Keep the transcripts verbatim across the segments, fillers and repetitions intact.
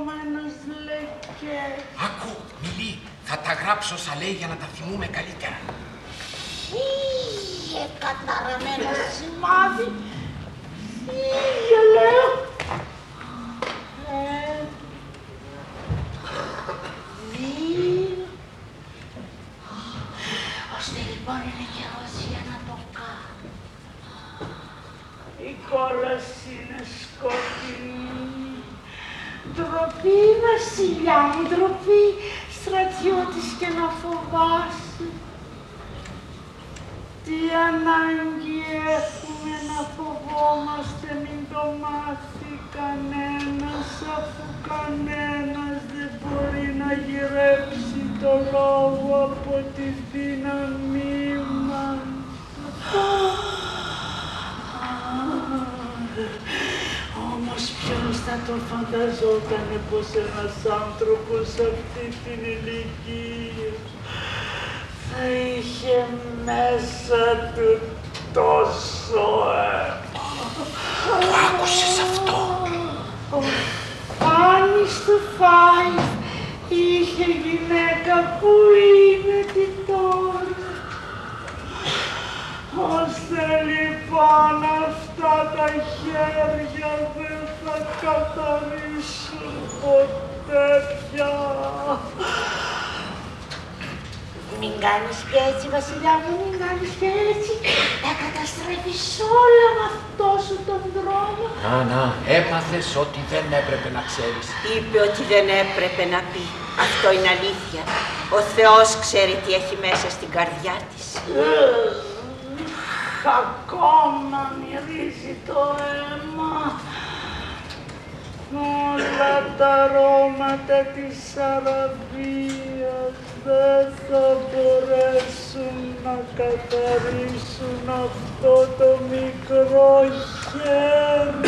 επόμενος λεκέ. Άκου, Μιλή, θα τα γράψω όσα λέει για να τα θυμούμε καλύτερα. Φύγε, καταραμένο σημάδι. Φύγε, λέω. Ε, δύο. Ώστε λοιπόν είναι καιρός για να το κάνω. Η κόλαση είναι σκοτεινή. Ντροπή, βασιλιά μου, ντροπή, στρατιώτης και να φοβάσαι. Τι ανάγκη έχουμε να φοβόμαστε, μην το μάθει κανένας, αφού κανένας δεν μπορεί να γυρέψει το λόγο από τη δύναμή μας. Όμως ποιος θα το φανταζότανε πως ένας άνθρωπος αυτή την ηλικία θα είχε μέσα του τόσο αίμα. Το άκουσες αυτό? Ο Φάνης του Φάιβ είχε γυναίκα που είναι την τώρα. Ώστε λοιπόν αυτά τα χέρια δεν θα καθαρίσουν ποτέ πια. Μην κάνεις και έτσι, βασιλιά μου, μην κάνεις και έτσι. Θα καταστρέφεις όλα με αυτό σου τον δρόμο. Να, να, έπαθες ό,τι δεν έπρεπε να ξέρεις. Είπε ότι δεν έπρεπε να πει. Αυτό είναι αλήθεια. Ο Θεός ξέρει τι έχει μέσα στην καρδιά της. Ακόμα μυρίζει το αίμα. Όλα τα αρώματα της Αραβίας δεν θα μπορέσουν να καθαρίσουν αυτό το μικρό χέρι.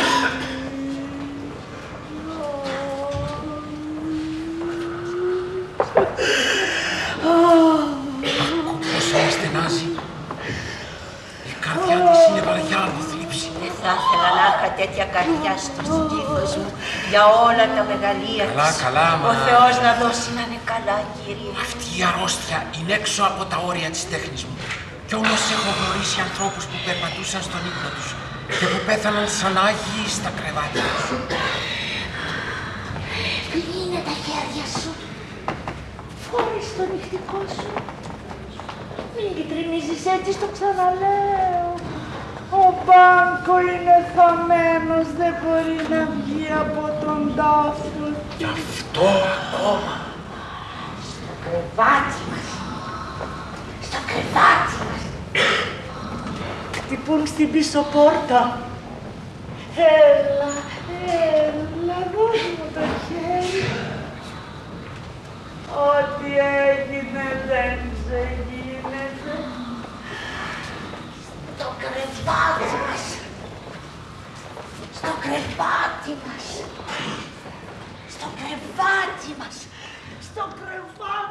Πόσο με στενάζει. Η καρδιά της είναι βαριά από θλίψη. Δεν θα ήθελα να είχα τέτοια καρδιά στο στήθος μου για όλα τα μεγαλεία Καλά, της. καλά, μα... Ο Θεός να δώσει να είναι καλά, κύριε. Αυτή η αρρώστια είναι έξω από τα όρια της τέχνης μου. Κι όμως έχω γνωρίσει ανθρώπους που περπατούσαν στον ύπνο τους και που πέθαναν σαν άγιοι στα κρεβάτια. Πλύνε τα χέρια σου. Φόρες το νυχτικό σου. Μην κυτριμίζεις έτσι, στο ξαναλέω. Ο Μπάνκο είναι θαμμένος, δεν μπορεί να βγει από τον τάφο. Γι' αυτό ακόμα. Στο κρεβάτι μας. Στο κρεβάτι μας. Χτυπούν στην πίσω πόρτα. Έλα, έλα, δώσ' μου το χέρι. Ό,τι έγινε δεν ξεγίνεται. Στο κρεβάτι μας. Στο κρεβάτι μας. Στο κρεβάτι μας. Στο κρεβάτι.